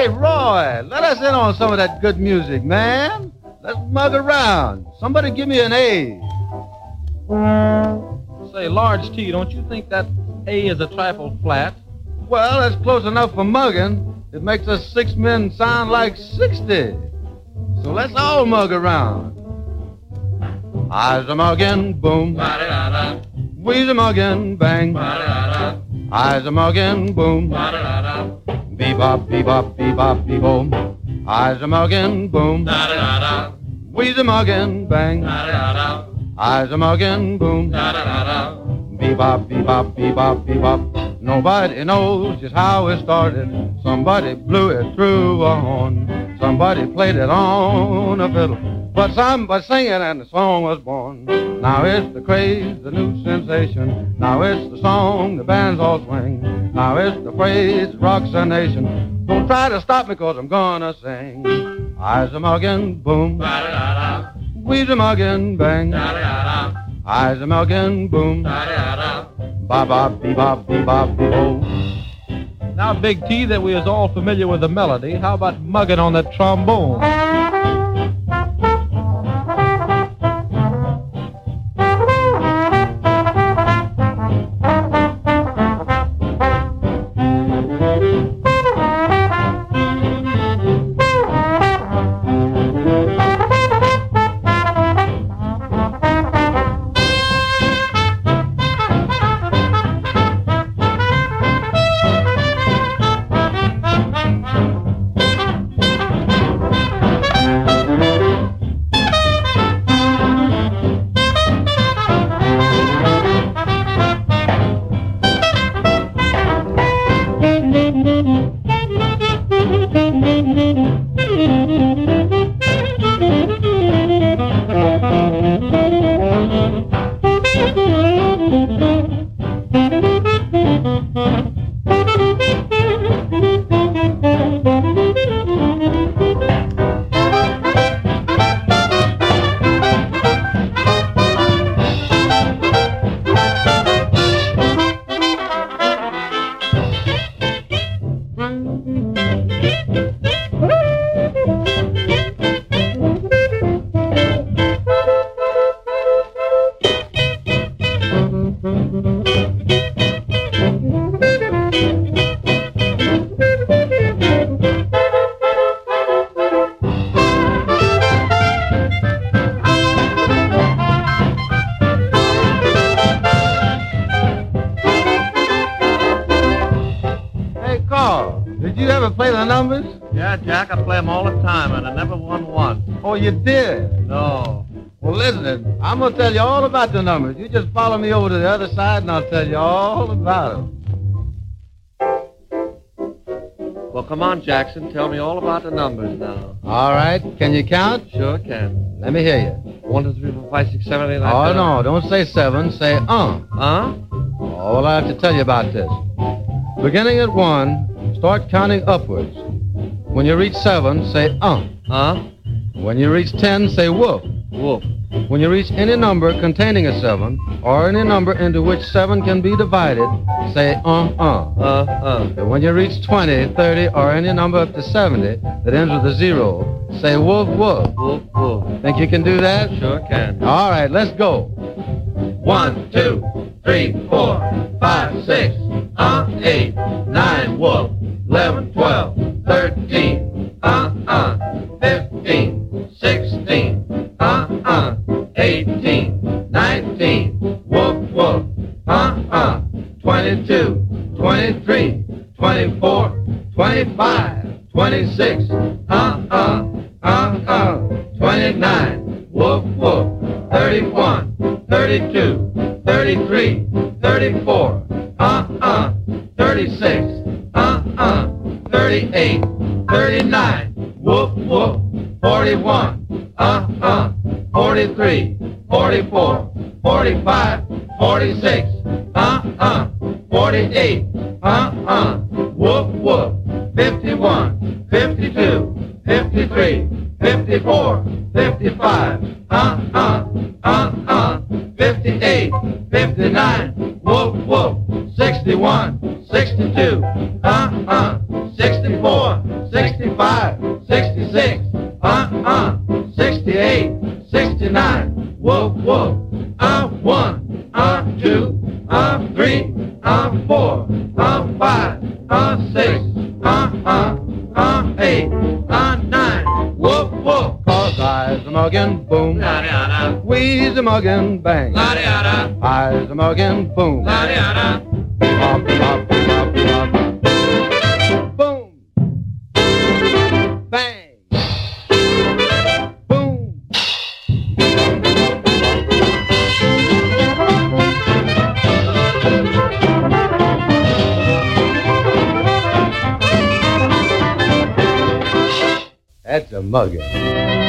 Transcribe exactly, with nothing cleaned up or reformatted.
Hey, Roy, let us in on some of that good music, man. Let's mug around. Somebody give me an A. Say, Large T, don't you think that A is a trifle flat? Well, that's close enough for mugging. It makes us six men sound like sixty. So let's all mug around. I's a muggin', boom. We's a muggin', bang. I's a muggin', boom. Bebop, bebop, bebop, bebo. I's a muggin', boom. We's a muggin', bang. I's a muggin', boom. Bebop, bebop, bebop, bebop. Nobody knows just how it started. Somebody blew it through a horn. Somebody played it on a fiddle. But somebody singing and the song was born. Now it's the craze, the new sensation. Now it's the song, the bands all swing. Now it's the phrase that rocks the nation. Don't try to stop me cause I'm gonna sing. I's a muggin', boom. We's a muggin', bang. I's a muggin', boom. Ba-ba, bebop, bebop, bebo. Now, Big T, that we is all familiar with the melody, how about mugging on the trombone? Did you ever play the numbers? Yeah, Jack, I play them all the time, and I never won once. Oh, you did? No. Well, listen, I'm going to tell you all about the numbers. You just follow me over to the other side, and I'll tell you all about them. Well, come on, Jackson. Tell me all about the numbers now. All right. Can you count? Sure can. Let me hear you. One, two, three, four, five, six, seven, eight, nine, Oh, ten. no. Don't say seven. Say uh. Huh? Oh, well, I have to tell you about this. Beginning at one, start counting upwards. When you reach seven, say uh. Huh? When you reach ten, say woof. Woof. When you reach any number containing a seven, or any number into which seven can be divided, say uh-uh. Uh-uh. And when you reach twenty, thirty, or any number up to seventy that ends with a zero, say woof, woof. Woof, woof. Think you can do that? Sure can. All right, let's go. One, two, three, four, five, six, uh, eight, nine, woof, eleven, twelve, thirteen, uh-uh, fifteen, sixteen, uh-uh, eighteen, nineteen, woof, woof, uh-uh, twenty-two, twenty-three, twenty-four, twenty-five, twenty-six, uh-uh, uh-uh, twenty-nine, woof, woof, thirty-one, thirty-two, thirty-three, thirty-four, uh-uh, thirty-six, uh-uh, thirty-eight, thirty-nine, woof, woof, forty-one, uh-uh, forty-three, forty-four, forty-five, forty-six, uh-uh, forty-eight, uh-uh, woof, woof, fifty-one, fifty-two, fifty-three, fifty-four, fifty-five, uh-uh, uh-uh, fifty-eight, fifty-nine, woof, woof, sixty-one, sixty-two, uh-uh, sixty-four, sixty six, uh-uh, sixty-eight, sixty-nine, whoop, whoop, uh, one, uh, two, uh, three, uh, four, uh, five, uh, six, uh-uh, uh, eight, uh, nine, whoop, whoop, cause I's a muggin' boom, la-da-da, we's a muggin' bang, la-da-da, I's a muggin' boom, la-da-da, pop, pop, pop, pop, boom, bang, boom. That's a muggin'.